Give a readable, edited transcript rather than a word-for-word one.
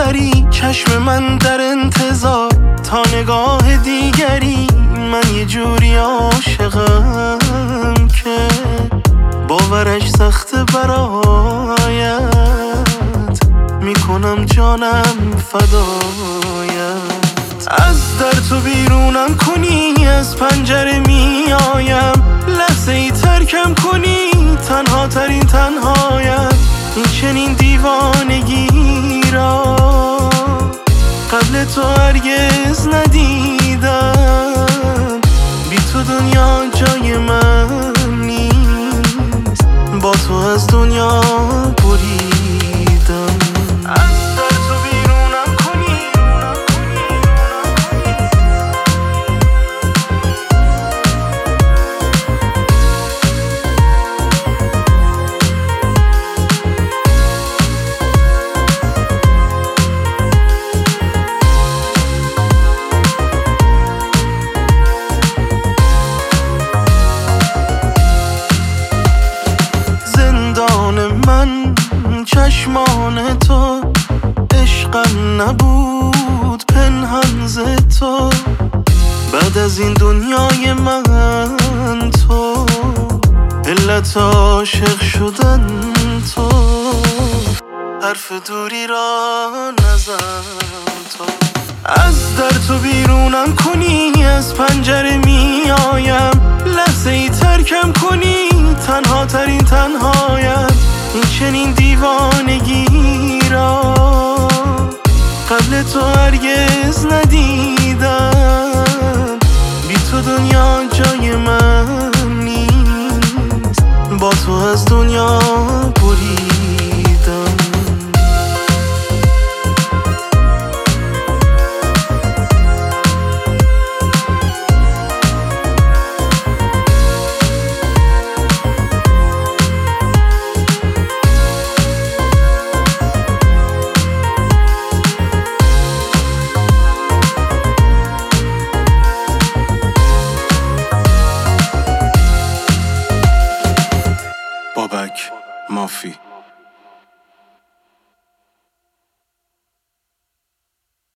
ببری چشم من در انتظار تا نگاه دیگری. من یه جوری عاشقم که باورش سخته برایت، میکنم جانم فدایت. از در تو بیرونم کنی از پنجره میایم، لحظه ای ترکم کنی تنها ترین تنهایم. این چنین دیوانگی را قبل تو هرگز ندیدم. بی تو دنیا جای من نیست، با تو از دنیا بریدم. از در تو بیرونم کنی من چشمان تو، عشقم نبود پنهان ز تو. بعد از این دنیای من تو، علت عاشق شدن تو. حرف دوری را نزن تو. از در تو بیرونم کنی از پنجره میایم، لحظه ای ترکم کنی تنها ترین تنهایم. این چنین دیوانگی را قبل تو هرگز ندیدم. بی تو دنیا جای من نیست، با تو از دنیا بریدم.